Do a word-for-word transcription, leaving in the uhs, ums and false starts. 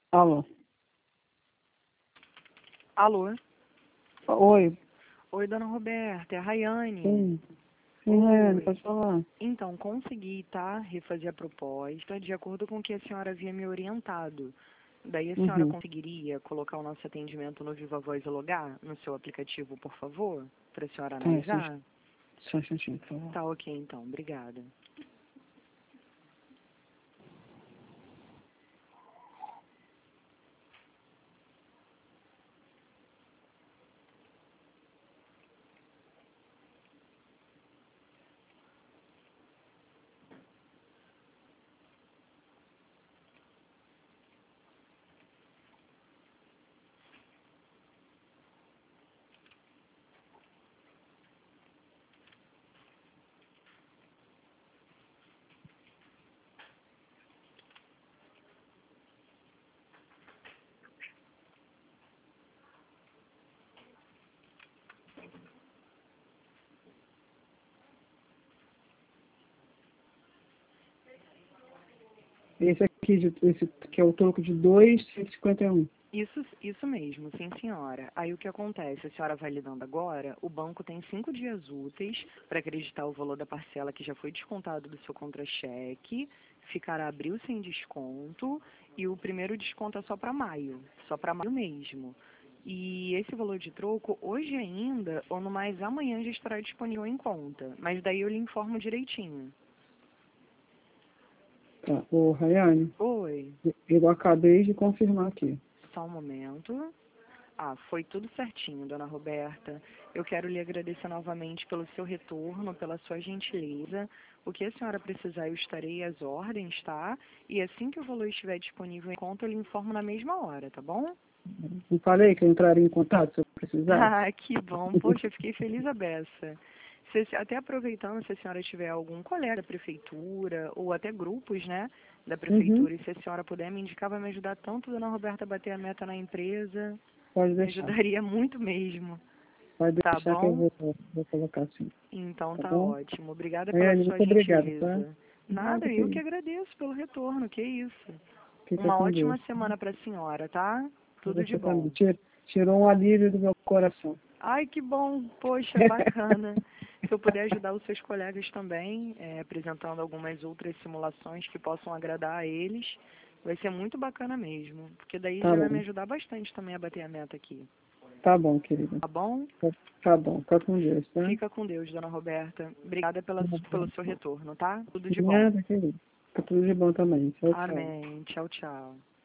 Alô? Alô? Oi. Oi, dona Roberta, é a Rayane. Sim. Sim, Oi. Rayane, pode falar. Então, consegui, tá? Refazer a proposta de acordo com o que a senhora havia me orientado. Daí a senhora Uhum. conseguiria colocar o nosso atendimento no Viva Voz e logar no seu aplicativo, por favor? Para a senhora Tá, só, analisar? só um instantinho, por favor. Tá ok, então. Obrigada. Esse aqui, de- esse que é o troco de dois cento e cinquenta e um. Isso, isso mesmo, sim senhora. Aí o que acontece? A senhora validando agora, o banco tem cinco dias úteis para acreditar o valor da parcela que já foi descontado do seu contra-cheque, ficará abril sem desconto e o primeiro desconto é só para maio, só para maio mesmo. E esse valor de troco, hoje ainda, ou no mais amanhã, já estará disponível em conta. Mas daí eu lhe informo direitinho. Tá. Ô, Rayane, Oi, eu acabei de confirmar aqui. só um momento. Ah, foi tudo certinho, dona Roberta. Eu quero lhe agradecer novamente pelo seu retorno, pela sua gentileza. O que a senhora precisar, eu estarei às ordens, tá? E assim que o valor estiver disponível em conta, eu lhe informo na mesma hora, tá bom? Não falei que eu entraria em contato se eu precisasse? Ah, que bom. Poxa, eu fiquei feliz a beça. Se, até aproveitando, se a senhora tiver algum colega da prefeitura, ou até grupos, né, da Uhum. prefeitura, e se a senhora puder me indicar, vai me ajudar tanto, dona Roberta, a bater a meta na empresa. Pode Me deixar. ajudaria muito mesmo. Pode Tá deixar que eu bom? vou, vou colocar assim. Então Tá tá bom? ótimo. Obrigada pela Rayane, sua muito obrigado, tá? gentileza. Nada, Nada, eu que querido. agradeço pelo retorno, que isso. Fica Uma com Deus. ótima semana pra senhora, tá? Tudo de Você também. bom. Tir- Tirou um alívio do meu coração. Ai, que bom. Poxa, bacana. Se eu puder ajudar os seus colegas também, é, apresentando algumas outras simulações que possam agradar a eles, vai ser muito bacana mesmo. Porque daí Tá já vai me bom. ajudar bastante também a bater a meta aqui. Tá bom, querida. Tá bom? Tá, tá bom. Fica com Deus, tá? Fica com Deus, dona Roberta. Obrigada pela, pelo seu retorno, tá? Tudo de bom. Nada, querido. Fica tudo de bom também. Tchau, tchau. Amém. Tchau, tchau.